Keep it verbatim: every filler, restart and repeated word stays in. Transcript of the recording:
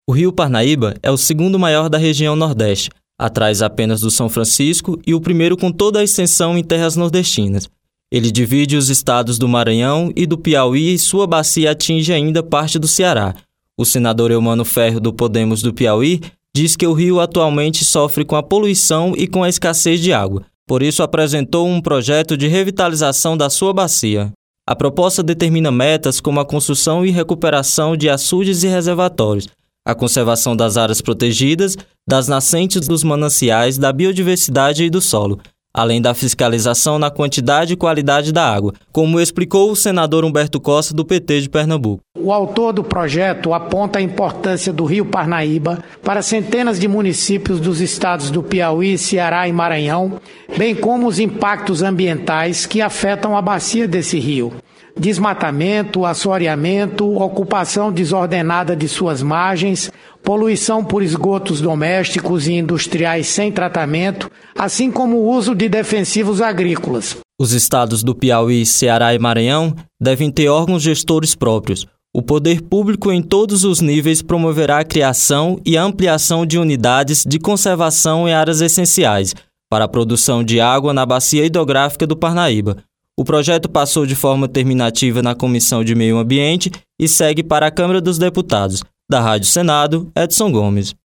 O rio Parnaíba é o segundo maior da região Nordeste, atrás apenas do São Francisco, e o primeiro com toda a extensão em terras nordestinas. Ele divide os estados do Maranhão e do Piauí e sua bacia atinge ainda parte do Ceará. O senador Eumano Ferro, do Podemos do Piauí, diz que o rio atualmente sofre com a poluição e com a escassez de água. Por isso, apresentou um projeto de revitalização da sua bacia. A proposta determina metas como a construção e recuperação de açudes e reservatórios, a conservação das áreas protegidas, das nascentes dos mananciais, da biodiversidade e do solo, além da fiscalização na quantidade e qualidade da água, como explicou o senador Humberto Costa, do P T de Pernambuco. O autor do projeto aponta a importância do rio Parnaíba para centenas de municípios dos estados do Piauí, Ceará e Maranhão, bem como os impactos ambientais que afetam a bacia desse rio. Desmatamento, assoreamento, ocupação desordenada de suas margens, poluição por esgotos domésticos e industriais sem tratamento, assim como o uso de defensivos agrícolas. Os estados do Piauí, Ceará e Maranhão devem ter órgãos gestores próprios. O poder público em todos os níveis promoverá a criação e a ampliação de unidades de conservação em áreas essenciais para a produção de água na bacia hidrográfica do Parnaíba. O projeto passou de forma terminativa na Comissão de Meio Ambiente e segue para a Câmara dos Deputados. Da Rádio Senado, Edson Gomes.